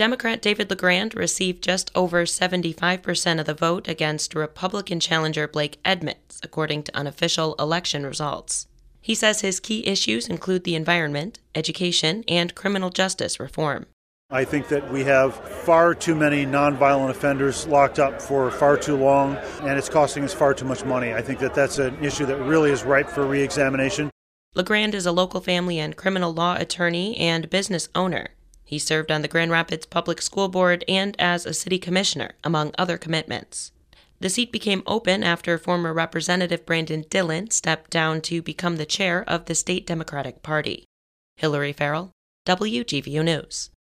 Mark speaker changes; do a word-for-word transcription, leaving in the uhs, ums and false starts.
Speaker 1: Democrat David LaGrand received just over seventy-five percent of the vote against Republican challenger Blake Edmonds, according to unofficial election results. He says his key issues include the environment, education, and criminal justice reform.
Speaker 2: I think that we have far too many nonviolent offenders locked up for far too long, and it's costing us far too much money. I think that that's an issue that really is ripe for re-examination.
Speaker 1: LaGrand is a local family and criminal law attorney and business owner. He served on the Grand Rapids Public School Board and as a city commissioner, among other commitments. The seat became open after former Representative Brandon Dillon stepped down to become the chair of the state Democratic Party. Hillary Farrell, W G V U News.